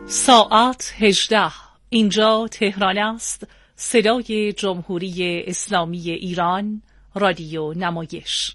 ساعت 18. اینجا تهران است. صدای جمهوری اسلامی ایران، رادیو نمایش.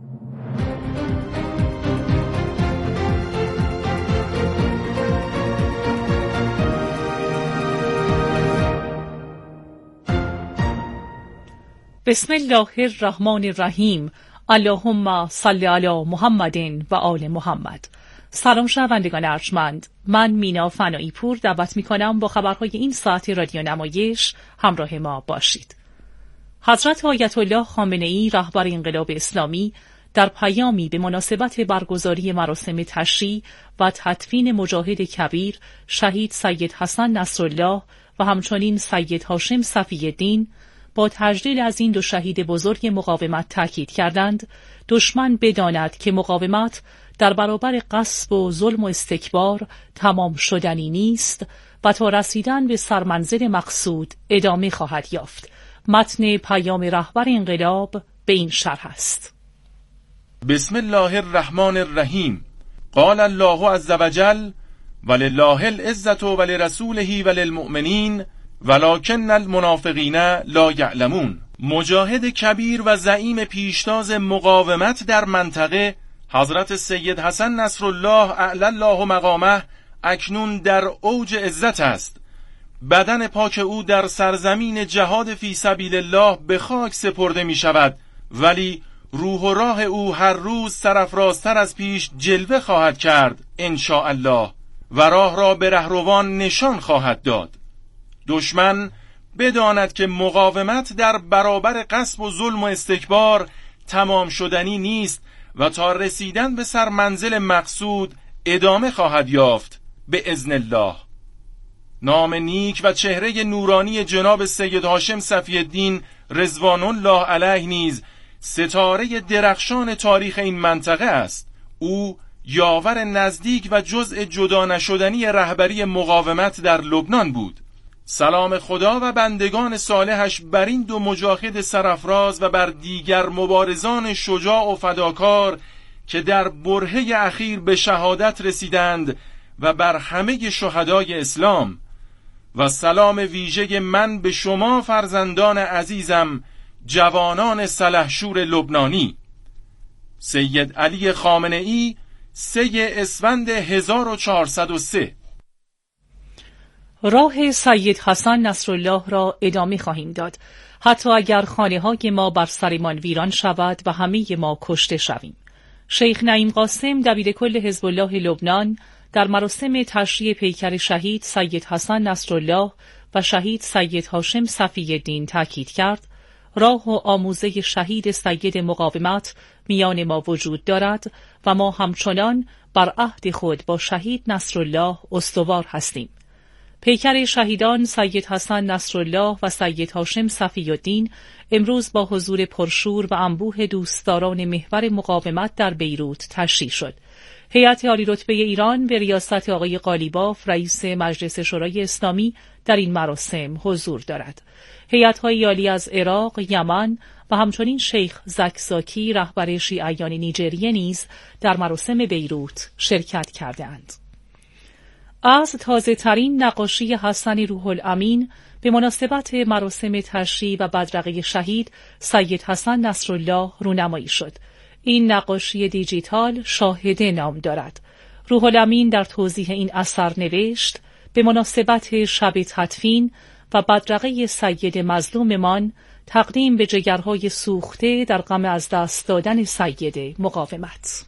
بسم الله الرحمن الرحیم. اللهم صل علی محمد و آل محمد. سلام شنوندگان ارجمند، من مینا فنایی پور دعوت میکنم با خبرهای این ساعت رادیو نمایش همراه ما باشید. حضرت آیت الله خامنه‌ای رهبر انقلاب اسلامی در پیامی به مناسبت برگزاری مراسم تشییع و تدفین مجاهد کبیر شهید سید حسن نصرالله و همچنین سید هاشم صفی الدین با تجلیل از این دو شهید بزرگ مقاومت تاکید کردند دشمن بداند که مقاومت در برابر غصب و ظلم و استکبار تمام شدنی نیست و تا رسیدن به سرمنزل مقصود ادامه خواهد یافت. متن پیام رهبر انقلاب به این شرح است: بسم الله الرحمن الرحیم. قال الله عز وجل: ولله العزة ولرسوله وللمؤمنین ولکن المنافقین لا یعلمون. مجاهد کبیر و زعیم پیشتاز مقاومت در منطقه حضرت سید حسن نصرالله اعلی الله مقامه اکنون در اوج عزت است. بدن پاک او در سرزمین جهاد فی سبیل الله به خاک سپرده می شود، ولی روح و راه او هر روز سرافرازتر از پیش جلوه خواهد کرد ان شاء الله و راه را به رهروان نشان خواهد داد. دشمن بداند که مقاومت در برابر غصب و ظلم و استکبار تمام شدنی نیست و تا رسیدن به سر منزل مقصود ادامه خواهد یافت به اذن الله. نام نیک و چهره نورانی جناب سید هاشم صفی الدین رضوان الله علیه نیز ستاره درخشان تاریخ این منطقه است. او یاور نزدیک و جزء جدا نشدنی رهبری مقاومت در لبنان بود. سلام خدا و بندگان صالحش بر این دو مجاهد سرافراز و بر دیگر مبارزان شجاع و فداکار که در برهه اخیر به شهادت رسیدند و بر همه شهدای اسلام. و سلام ویژه من به شما فرزندان عزیزم، جوانان سلحشور لبنانی. سید علی خامنه‌ای، 3 اسفند 1403. راه سید حسن نصرالله را ادامه خواهیم داد، حتی اگر خانه‌های ما بر سرمان ویران شود و همه ما کشته شویم. شیخ نعیم قاسم دبیرکل حزب الله لبنان در مراسم تشییع پیکر شهید سید حسن نصرالله و شهید سید هاشم صفی الدین تاکید کرد راه و آموزه شهید سید مقاومت میان ما وجود دارد و ما همچنان بر عهد خود با شهید نصرالله استوار هستیم. پیکر شهیدان سید حسن نصرالله و سید هاشم صفی الدین امروز با حضور پرشور و انبوه دوستداران محور مقاومت در بیروت تشییع شد. هیئت عالی‌رتبه ایران به ریاست آقای قالیباف رئیس مجلس شورای اسلامی در این مراسم حضور دارد. هیئت‌های عالی از عراق، یمن و همچنین شیخ زکزاکی رهبر شیعیان نیجریه نیز در مراسم بیروت شرکت کردند. از تازه‌ترین نقاشی حسن روح الامین به مناسبت مراسم تشییع و بدرقه شهید سید حسن نصرالله رونمایی شد. این نقاشی دیجیتال شاهده نام دارد. روح الامین در توضیح این اثر نوشت: به مناسبت شب تدفین و بدرقه سید مظلوممان تقدیم به جگرهای سوخته در غم از دست دادن سید مقاومت.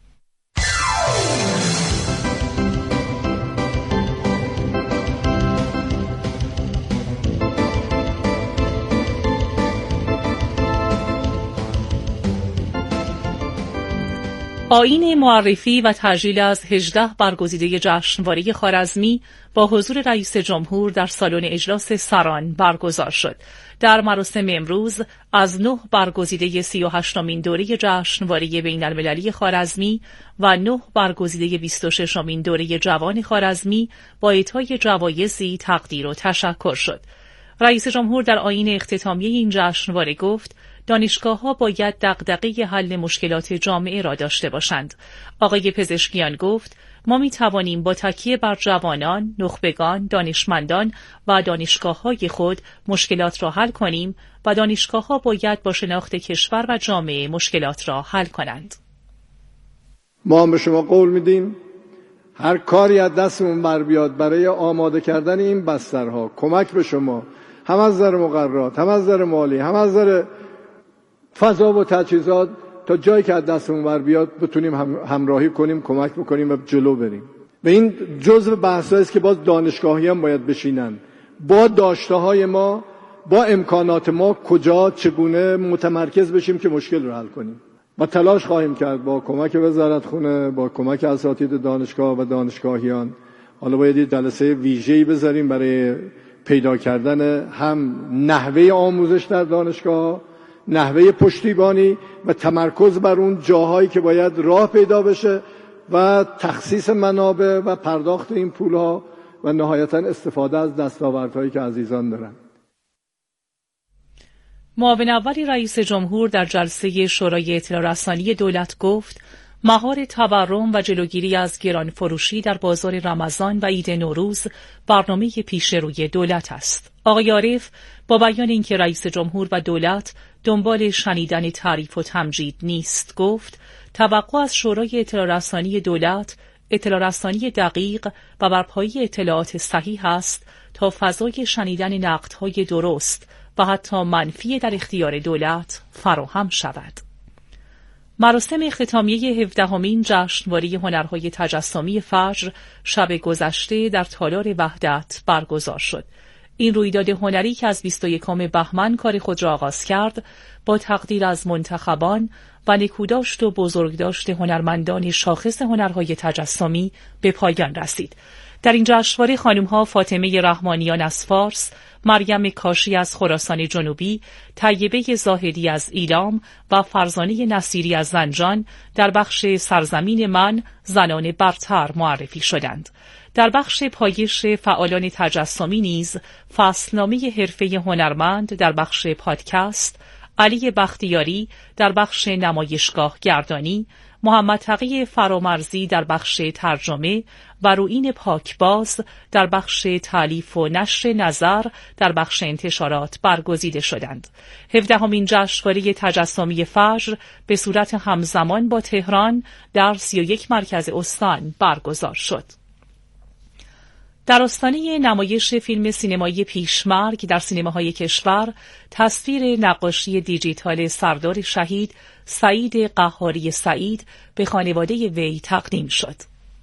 آیین معرفی و تجلیل از 18 برگزیده جشنواره خوارزمی با حضور رئیس جمهور در سالن اجلاس سران برگزار شد. در مراسم امروز از 9 برگزیده 38مین دوره جشنواره بین‌المللی خوارزمی و 9 برگزیده 26مین دوره جوان خوارزمی با اعطای جوایزی تقدیر و تشکر شد. رئیس جمهور در آیین اختتامیه این جشنواره گفت دانشگاه‌ها باید دغدغه حل مشکلات جامعه را داشته باشند. آقای پزشکیان گفت ما می توانیم با تکیه بر جوانان، نخبگان، دانشمندان و دانشگاه‌های خود مشکلات را حل کنیم و دانشگاه‌ها باید با شناخت کشور و جامعه مشکلات را حل کنند. ما به شما قول میدیم هر کاری از دستمون بر بیاد برای آماده کردن این بسترها کمک به شما، هم از نظر مقررات، هم از نظر مالی، هم از نظر فضا و تجهیزات، تا جایی که از دستمون بر بیاد بتونیم همراهی کنیم، کمک بکنیم و جلو بریم. و این جزء بحثایی است که باز دانشگاهیان باید بشینن با داشته‌های ما، با امکانات ما کجا چگونه متمرکز بشیم که مشکل رو حل کنیم. و تلاش خواهیم کرد با کمک وزارتخونه، با کمک اساتید دانشگاه و دانشگاهیان. حالا باید یه جلسه ویژه‌ای بذاریم برای پیدا کردن هم نحوه آموزش در دانشگاه، نحوه پشتیبانی و تمرکز بر اون جاهایی که باید راه پیدا بشه و تخصیص منابع و پرداخت این پولها و نهایتاً استفاده از دستاوردهایی که عزیزان دارن. معاون اول رئیس جمهور در جلسه شورای اطلاع رسانی دولت گفت مهار تورم و جلوگیری از گران فروشی در بازار رمضان و عید نوروز برنامه پیش روی دولت است. آقای عارف با بیان اینکه رئیس جمهور و دولت دنبال شنیدن تعریف و تمجید نیست گفت توقع از شورای اطلاع رسانی دولت اطلاع رسانی دقیق و برپایی اطلاعات صحیح است تا فضای شنیدن نقدهای درست و حتی منفی در اختیار دولت فراهم شود. مراسم ختامیه 17مین جشنواره هنرهای تجسمی فجر شب گذشته در تالار وحدت برگزار شد. این رویداد هنری که از 21 بهمن کار خود را آغاز کرد با تقدیر از منتخبان و نکوداشت و بزرگداشت هنرمندان شاخص هنرهای تجسمی به پایان رسید. در این جشنواره خانم‌ها فاطمه رحمانیان از فارس، مریم کاشی از خراسان جنوبی، طیبه زاهدی از ایلام و فرزانه نصیری از زنجان در بخش سرزمین من زنان برتر معرفی شدند. در بخش پایش فعالان تجسمی نیز فصلنامه حرفه هنرمند در بخش پادکست، علی بختیاری در بخش نمایشگاه گردانی، محمد تقی فرامرزی در بخش ترجمه و رویین پاکباز در بخش تالیف و نشر نظر در بخش انتشارات برگزیده شدند. 17مین جشنواره تجسمی فجر به صورت همزمان با تهران در 31 مرکز استان برگزار شد. در آستانه نمایش فیلم سینمایی پیشمرگ در سینماهای کشور تصویر نقاشی دیجیتال سردار شهید سعید قهاری سعید به خانواده وی تقدیم شد.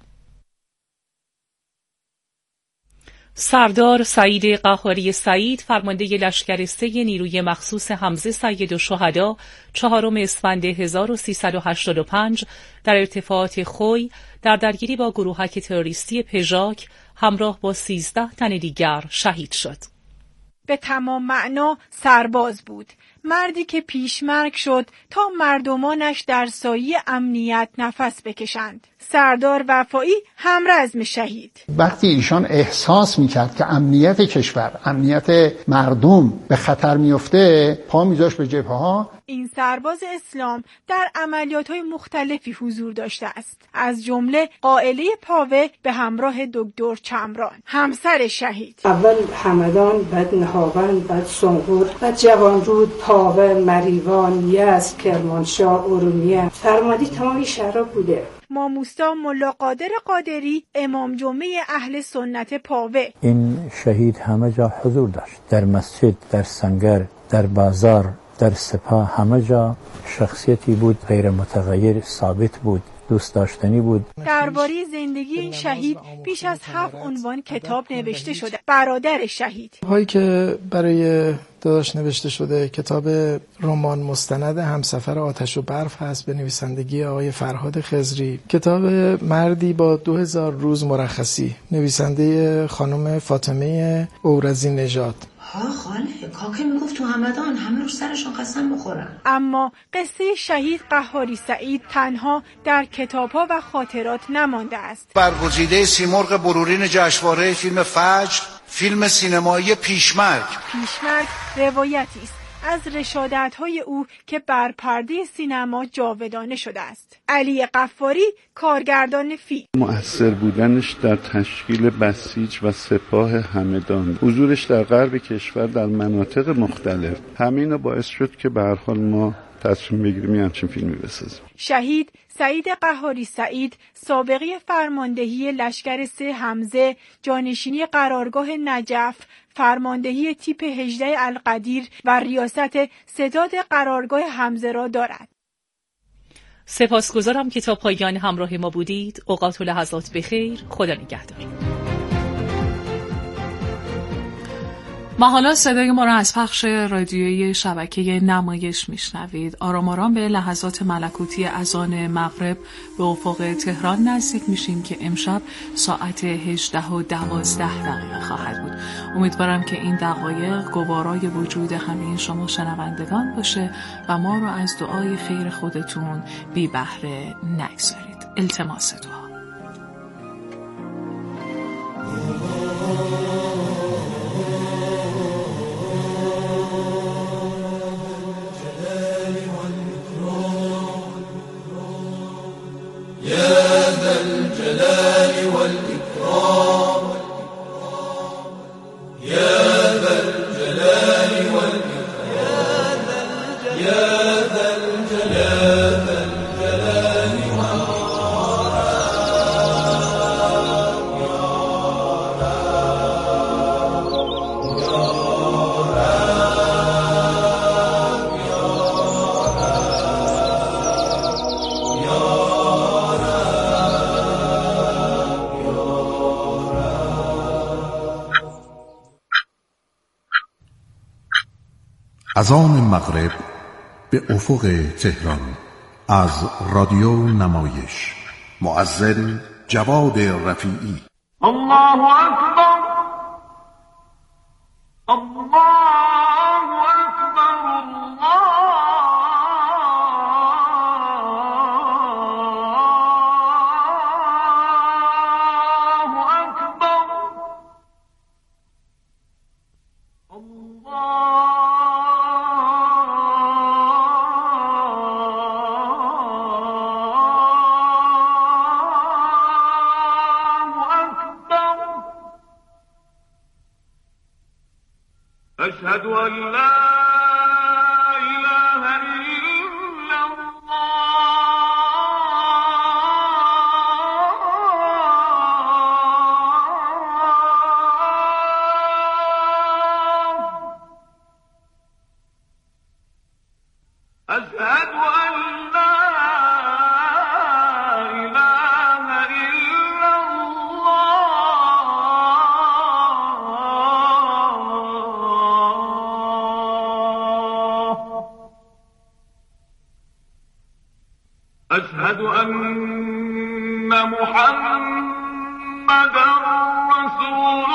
سردار سعید قهاری سعید فرمانده لشکر 3 نیروی مخصوص حمزه سیدالشهدا 4 اسفند 1385 در ارتفاعات خوی در درگیری با گروهک تروریستی پژاک همراه با 13 تن دیگر شهید شد. به تمام معنا سرباز بود، مردی که پیشمرگ شد تا مردمانش در سایه امنیت نفس بکشند. سردار وفایی همرزم شهید. وقتی ایشان احساس میکرد که امنیت کشور، امنیت مردم به خطر میفته، پا میذاشت به جبهه‌ها. این سرباز اسلام در عملیات‌های مختلفی حضور داشته است، از جمله قائله پاوه به همراه دکتر چمران، همسر شهید. اول همدان، بعد نهاوند، بعد سنگور، بعد جوانرود، پاوه، مریوان، یزد، کرمانشاه، ارومیه، فرماندهی تمام شهرها بوده. ماموستا ملا قادر قادری امام جمعه اهل سنت پاوه. این شهید همه جا حضور داشت، در مسجد، در سنگر، در بازار، در سپاه، همه جا شخصیتی بود غیر متغیر، ثابت بود، دوست داشتنی بود. درباره زندگی این شهید بیش از 7 عنوان کتاب نوشته شده. برادر شهید هایی که برای داداش نوشته شده، کتاب رمان مستند همسفر آتش و برف هست به نویسندگی آقای فرهاد خضری، کتاب مردی با 2000 روز مرخصی نویسنده خانم فاطمه اورزی نژاد. خاله کاکه میگفت تو همدان همه رو سرشون قسم بخورن. اما قصه شهید قهاری سعید تنها در کتاب‌ها و خاطرات نمانده است. برگزیده سیمرغ برورین جشنواره فیلم فجر، فیلم سینمایی پیشمرگ. پیشمرگ روایتی است از رشادت‌های او که بر پرده سینما جاودانه شده است. علی غفاری، کارگردان فیلم: مؤثر بودنش در تشکیل بسیج و سپاه همدان، حضورش در غرب کشور در مناطق مختلف، همین باعث شد که به هر حال ما تصمیم بگیریم همچین فیلمی بسازیم. شهید سعید قهاری سعید، سابقه فرماندهی لشکر 3 حمزه، جانشینی قرارگاه نجف، فرماندهی تیپ 18 القدیر و ریاست ستاد قرارگاه حمزه را دارد. سپاسگزارم که تا پایان همراه ما بودید. اوقات و لحظات بخیر. خدا نگهدار. ما حالا صدای ما را از پخش رادیویی شبکه نمایش میشنوید. آرام آرام به لحظات ملکوتی اذان مغرب به افق تهران نزدیک میشیم که امشب ساعت 18:12 خواهد بود. امیدوارم که این دقایق گوارای وجود همه شما شنوندگان باشه و ما را از دعای خیر خودتون بی بهره نگذارید. التماس دعا. اذان مغرب به افق تهران از رادیو نمایش. مؤذن جواد رفیعی. الله اکبر، الله اکبر، الله اکبر، الله. أشهد أن لا إله إلا الله. أشهد أن لا إله إلا أشهد أن محمدًا رسول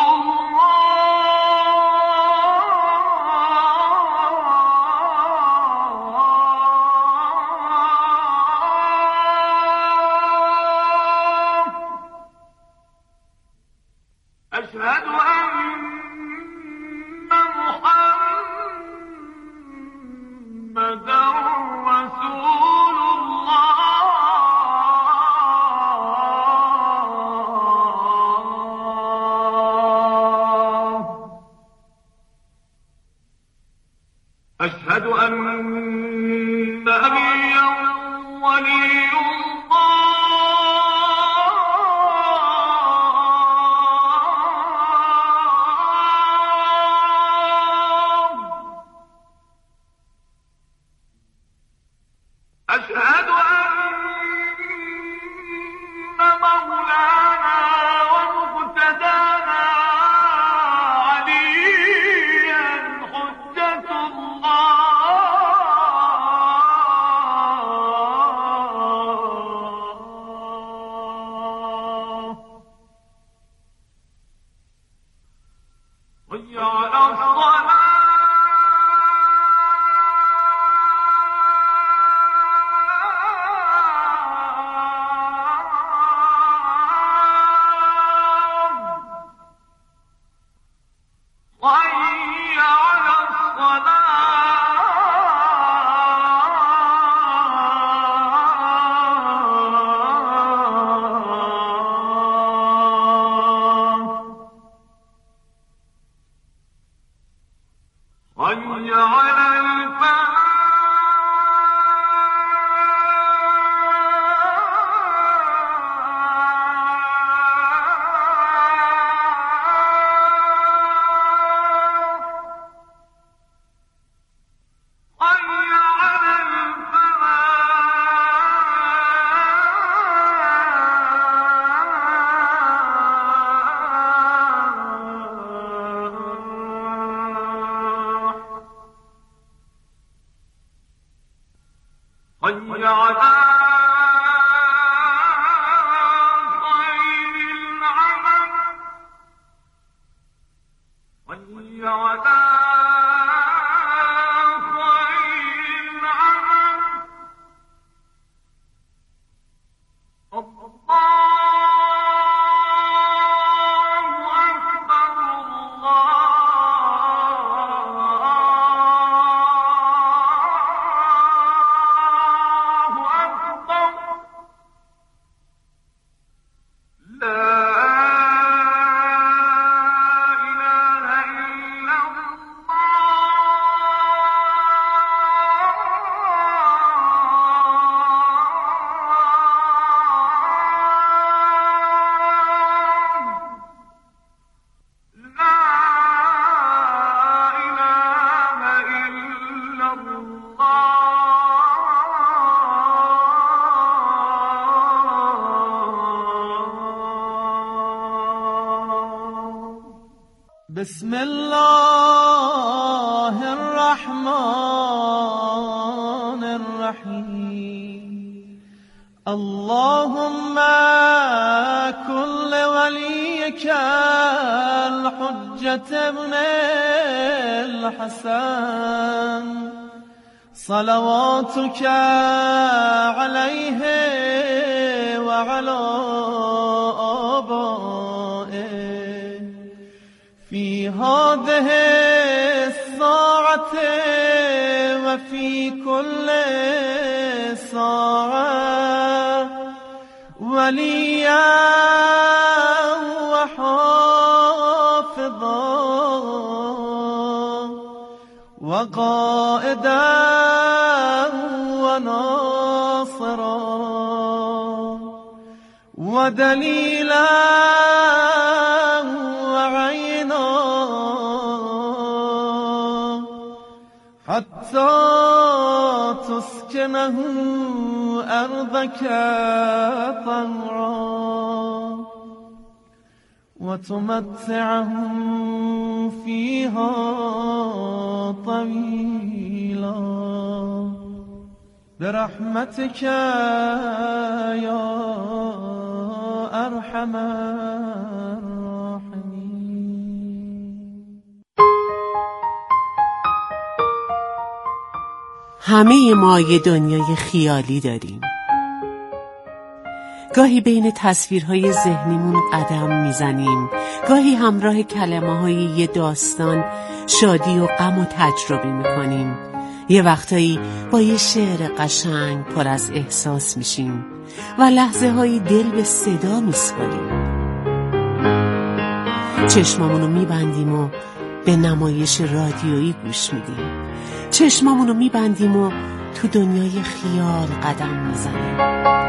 الله. أشهد أن محمدًا رسول أشهد أن نبيا ولي الله. أشهد أن مولانا ومقتدانا عليا حجة الله. حي على بسم الله الرحمن الرحيم اللهم كل وليك الحجة ابن الحسن صلواتك عليه وعلى آبائه في هذه الساعة وفي كل ساعة وليا وحافظا وقائدا وناصرا ودليلا حتى تسكنه أرضك طوعا وتمتعه فيها طويلا برحمتك يا أرحم همه ما یه دنیای خیالی داریم. گاهی بین تصویرهای ذهنیمون قدم میزنیم، گاهی همراه کلمه‌های یه داستان شادی و غم و تجربه میکنیم. یه وقتایی با یه شعر قشنگ پر از احساس میشیم و لحظه هایی دل به صدا میسپاریم. چشمامونو میبندیم و به نمایش رادیویی گوش میدیم. چشمامونو میبندیم و تو دنیای خیال قدم میزنیم.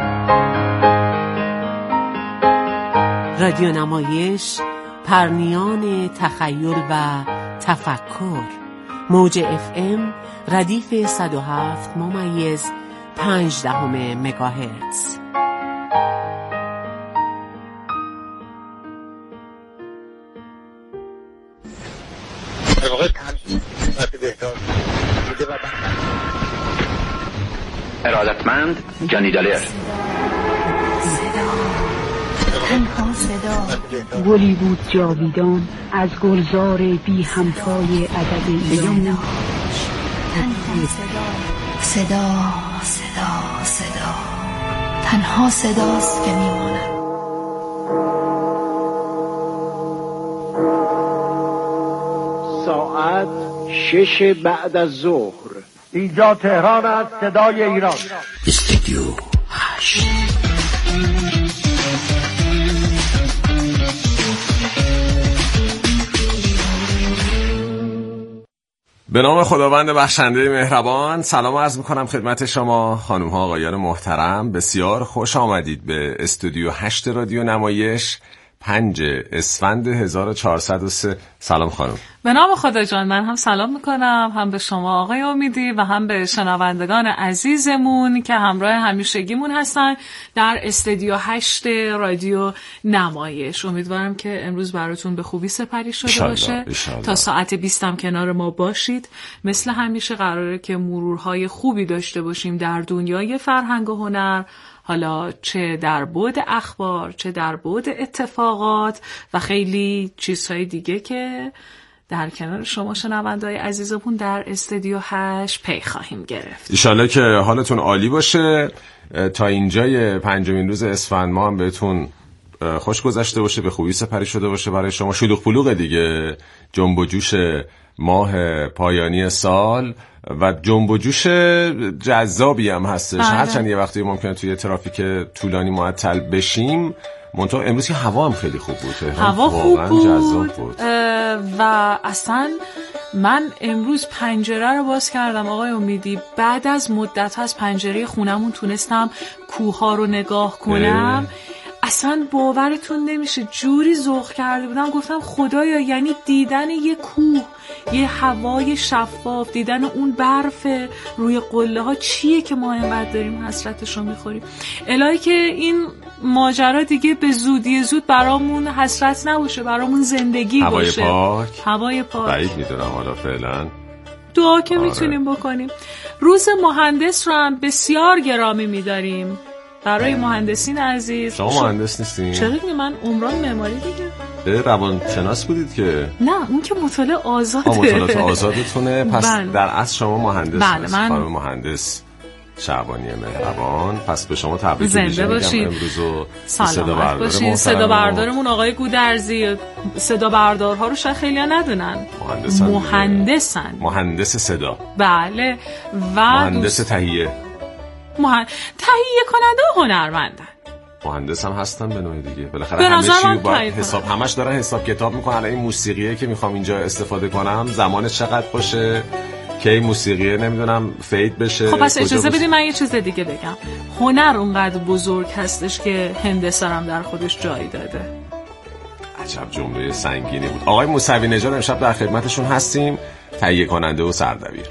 رادیو نمایش، پرنیان تخیل و تفکر. موج FM ردیف 107.5 مگاهرتز. ارادتمند جانی دالر. تنها صدا گلی بود جاویدان از گلزار بی همتای ادب ایران. تنها صدا تنها صداست که میماند. ساعت 6 بعد از ظهر. اینجا تهران است، صدای ایران. استودیو 8. به نام خداوند بخشنده مهربان. سلام عرض میکنم خدمت شما خانم ها آقایان محترم. بسیار خوش آمدید به استودیو 8 رادیو نمایش. 5 اسفند 1403 سلام خانم. به نام خدا جان، من هم سلام میکنم، هم به شما آقای امیدی و هم به شنوندگان عزیزمون که همراه همیشگیمون هستن در استودیو 8 رادیو نمایش. امیدوارم که امروز براتون به خوبی سپری شده باشه. تا ساعت 20 هم کنار ما باشید. مثل همیشه قراره که مرورهای خوبی داشته باشیم در دنیای فرهنگ و هنر، حالا چه در بعد اخبار، چه در بعد اتفاقات و خیلی چیزهای دیگه که در کنار شما شنونده‌های عزیزمون در استودیو 8 پی خواهیم گرفت. انشالله که حالتون عالی باشه. تا اینجای 5 روز اسفند ما هم بهتون خوش گذشته باشه، به خوبی سپری شده باشه برای شما. شلوغ پلوغ دیگه، جنب و جوش ماه پایانی سال و جنب و جوش جذابی هم هستش. هرچند یه وقتی ممکنه توی ترافیک طولانی معطل بشیم، منتها امروز که هوا هم خیلی خوب بود. هوا خوب بود، جذاب بود. و اصلا من امروز پنجره رو باز کردم آقای امیدی، بعد از مدت از پنجره خونمون تونستم کوها رو نگاه کنم. اصلا باورتون نمیشه، جوری ذوق کرده بودم، گفتم خدایا، یعنی دیدن یه کوه، یه هوای شفاف، دیدن اون برف روی قله ها چیه که ما اینقدر داریم حسرتش رو میخوریم. الهی که این ماجرا دیگه به زودی زود برامون حسرت نباشه، برامون زندگی باشه. هوای پاک بعید میدونم حالا فعلا دعا که میتونیم بکنیم. روز مهندس رو هم بسیار گرامی میداریم برای مهندسین عزیز. شما مهندس نیستین؟ چرا دیگه، من عمران معماری دیگه. روانشناس بودید که؟ نه، اون که مطالعه آزاده. مطالعات آزادتونه. پس بله. در اصل شما مهندس هستید. من خانم مهندس شعبانی مهربان. پس به شما تبریک زنده باشید. امروز و سلامت باشید. صدا بردارمون آقای گودرزی. صدا بردارها رو شاید خیلی‌ها ندونن، مهندسن. مهندس صدا. بله. و مهندس تهیه. تهیه کننده و هنرمندن. مهندس هم هستن به نوعی دیگه. بالاخره همه چی باید حساب، همش دارن حساب کتاب میکنن. این موسیقیه که میخوام اینجا استفاده کنم زمانش چقدر باشه که این موسیقیه نمیدونم فید بشه. خب پس اجازه بدید من یه چیز دیگه بگم. هنر اونقدر بزرگ هستش که هندسه هم در خودش جای داده. عجب جمله سنگینی بود. آقای موسوی نژاد امشب در خدمتشون هستیم، تهیه کننده و سردبیر.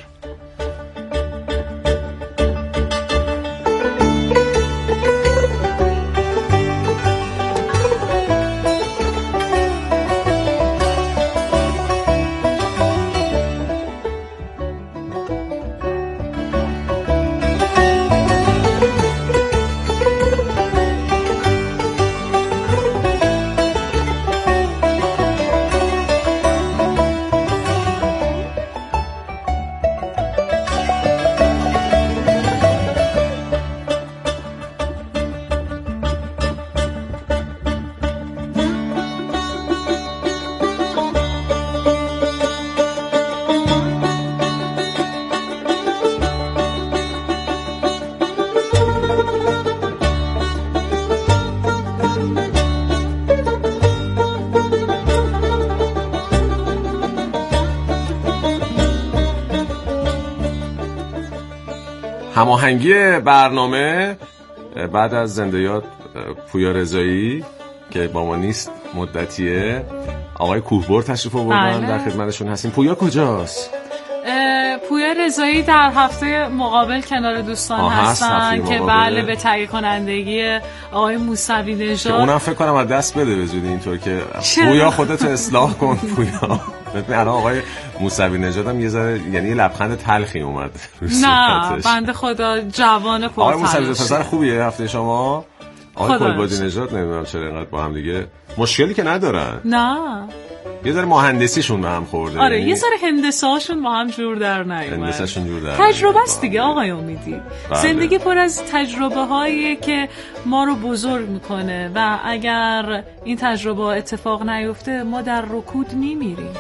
هماهنگی برنامه بعد از زنده یاد پویا رضایی که با ما نیست مدتیه، آقای کوهبر تشریف آوردن. در خدمتشون هستیم. پویا کجاست؟ پویا رضایی در هفته مقابل کنار دوستان هستن که بله به تهیه کنندگی آقای موسوی نژاد. اونم فکر کنم از دست بده به زودی، اینطور که پویا خودت اصلاح کن. پویا الان آقای موسوی نژاد هم یه ذره، یعنی لبخند تلخی اومد. نه بنده خدا جوان پرتلاش. آقای موسوی نژاد پسر خوبیه هفته شما؟ آقای کلبادی نژاد نمیدونم چرا اینقدر با هم دیگه مشکلی که ندارن. نه یه ذره مهندسیشون به هم خورده. آره یه ذره هندسه‌هاشون با هم جور در نیومد. هندسه‌شون جور در تجربه است دیگه آقای امیدی. بله. زندگی پر از تجربه‌هایی که ما رو بزرگ میکنه و اگر این تجربه اتفاق نیفته ما در رکود میمیریم.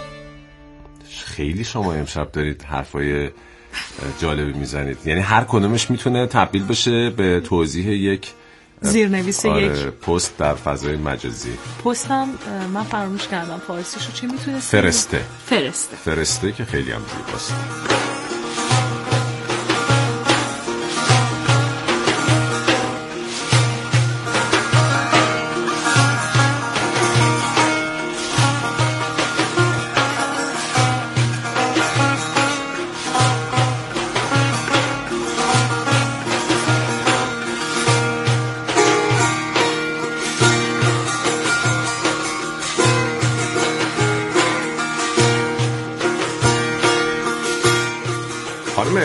خیلی شما امشب دارید حرفای جالبی میزنید، یعنی هر کدومش میتونه تبدیل بشه به توضیح یک زیرنویس یک پست در فضای مجازی. پستم من فراموش کردم فارسیشو چی میتونه؟ فرسته که خیلی هم زیباست.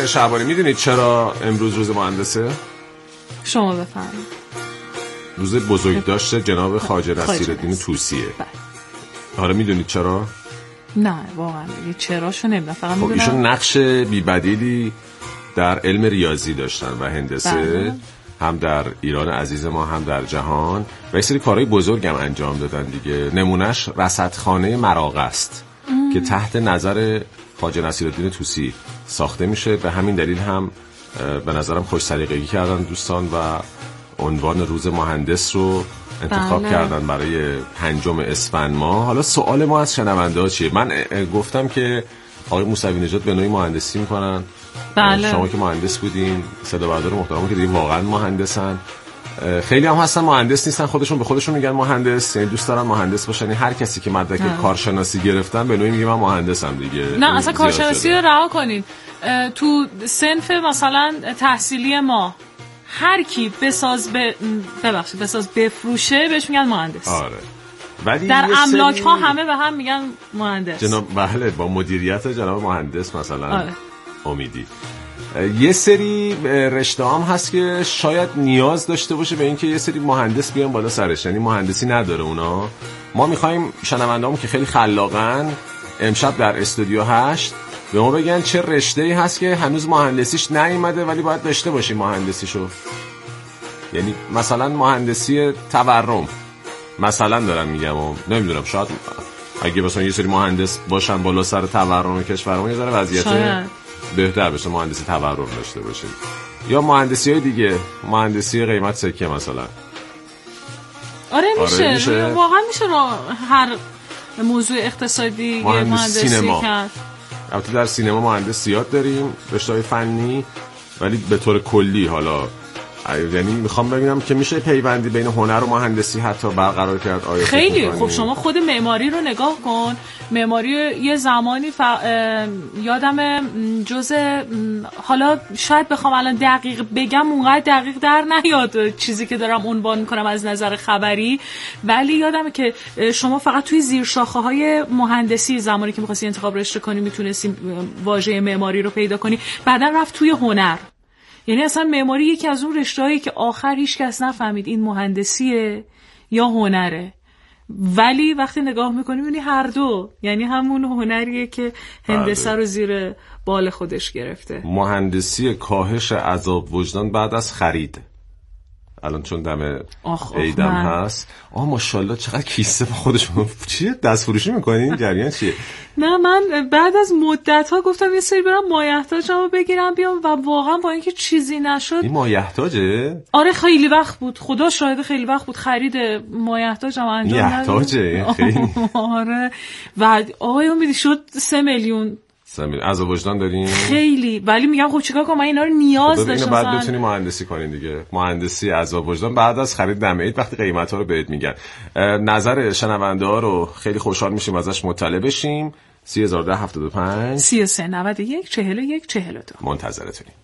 خانم شعبانی میدونید چرا امروز روز مهندسه؟ شما بفرمایید. روز بزرگ داشته جناب خواجه نصیرالدین طوسیه. حالا میدونید چرا؟ نه واقعا چراشو نمیدونم، فقط میدونم ایشون نقش بی‌بدیلی در علم ریاضی داشتن و هندسه، هم در ایران عزیز ما هم در جهان، و یه سری کارهای بزرگ هم انجام دادن دیگه. نمونهش رصدخانه مراغه است که تحت نظر خواجه نصیرالدین طوسی ساخته میشه. به همین دلیل هم به نظرم خوش سلیقگی کردن دوستان و عنوان روز مهندس رو انتخاب کردن برای 5 اسفند ماه. حالا سوال ما از شنونده ها چیه؟ من گفتم که آقای موسوی نژاد به نوعی مهندسی میکنن. شما که مهندس بودین، صدا بردار محترم که دیگه واقعا مهندسن. خیلی هم هستن مهندس نیستن، خودشون به خودشون میگن مهندس، یعنی دوست دارن مهندس باشن. هر کسی که مدرک کارشناسی گرفتن به نوعی میگه من مهندسم دیگه. نه اصلا کارشناسی رو رها کنین. تو صنف مثلا تحصیلی ما هر کی بساز بفروشه بهش میگن مهندس. آره. ولی در املاک ها همه به هم میگن مهندس. جناب بله، با مدیریت جناب مهندس مثلا. آره. امیدی. یه سری رشته هم هست که شاید نیاز داشته باشه به اینکه یه سری مهندس بیان بالا سرش، یعنی مهندسی نداره اونا. ما میخوایم شنوندهامون که خیلی خلاقن امشب در استودیو 8 به ما بگن چه رشته‌ای هست که هنوز مهندسیش نیومده ولی باید داشته باشیم مهندسیشو. یعنی مثلا مهندسی تورم مثلا دارم میگم و نمیدونم، شاید اگه مثلا یه سری مهندس باشن بالا سر تورم کشورمون یه ذره وضعیت بهتر بشه، مهندسی تورم داشته باشیم. یا مهندسی‌های دیگه، مهندسی قیمت سکه مثلا. آره میشه. واقعا میشه هر موضوع اقتصادی مهندسی کرد. البته در سینما مهندس زیاد داریم، رشته‌های فنی، ولی به طور کلی حالا یعنی میخوام ببینم که میشه پیوندی بین هنر و مهندسی حتی برقرار کرد. آیا خیلی خب شما خود معماری رو نگاه کن. معماری یه زمانی یادم حالا شاید بخوام الان دقیق بگم اونقدر دقیق در نیاد چیزی که دارم عنوان میکنم از نظر خبری، ولی یادمه که شما فقط توی زیر شاخه های مهندسی زمانی که می‌خواستی انتخاب رشته کنی میتونستی واژه معماری رو پیدا کنی. بعداً رفت توی هنر. یعنی اصلا معماری یکی از اون رشته‌هایی که آخر هیچ کس نفهمید این مهندسیه یا هنره، ولی وقتی نگاه می‌کنی می‌بینی هر دو، یعنی همون هنریه که هندسه رو زیر بال خودش گرفته. مهندسی کاهش عذاب وجدان بعد از خرید. الان چون دم عیدم هست، ماشاءالله چقدر کیسه با خودشون. چیه دست فروشی میکنین؟ جریان چیه؟ نه من بعد از مدت ها گفتم یه سری برم مایحتاجمو بگیرم بیام و واقعا با اینکه چیزی نشد. این مایحتاجه؟ آره خیلی وقت بود، خدا شاهد خیلی وقت بود خرید مایحتاجم انجام ندادم. یحتاجه خیلی. آره و آقای امیدی شد 3 میلیون. عذاب وجدان دارین خیلی، ولی میگم خب چیکار کنم، من اینا رو نیاز داشتم. بعد بتونی مهندسی کنین دیگه. مهندسی عذاب وجدان بعد از خرید دم عید وقتی قیمتا رو بهت میگن. نظر شنونده ها رو خیلی خوشحال میشیم ازش مطلع بشیم. 301075 3391 41 42 منتظرتونیم.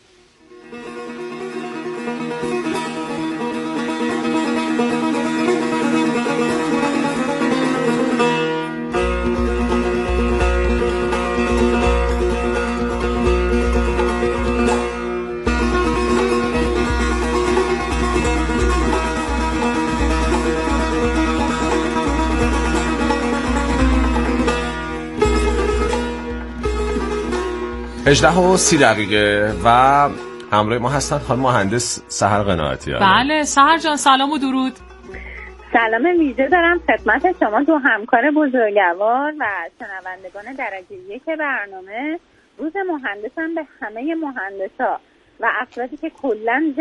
هجده و 30 دقیقه و همراه ما هستن خانم مهندس سحر قناعتی. بله سحر جان سلام و درود. سلام ویژه دارم خدمت شما دو همکار بزرگوار و شنوندگان درجه 1 برنامه. روز مهندسم به همه مهندسا و افرادی که کلاً